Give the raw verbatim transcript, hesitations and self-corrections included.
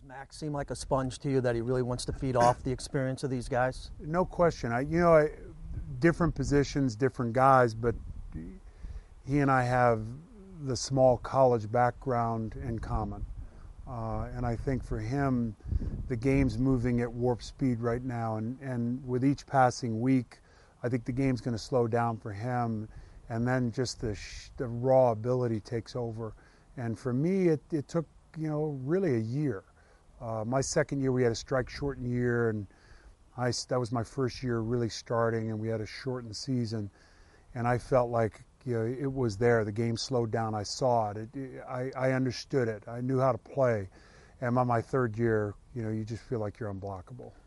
Does Max seem like a sponge to you, that he really wants to feed off the experience of these guys? No question. I, you know, I, different positions, different guys, but he and I have the small college background in common. Uh, and I think for him, the game's moving at warp speed right now. And, and with each passing week, I think the game's going to slow down for him. And then just the, sh- the raw ability takes over. And for me, it, it took, you know, really a year. Uh, my second year, we had a strike-shortened year, and I, that was my first year really starting, and we had a shortened season. And I felt like, you know, it was there. The game slowed down. I saw it. it, it I, I understood it. I knew how to play. And by my third year, you know, you just feel like you're unblockable.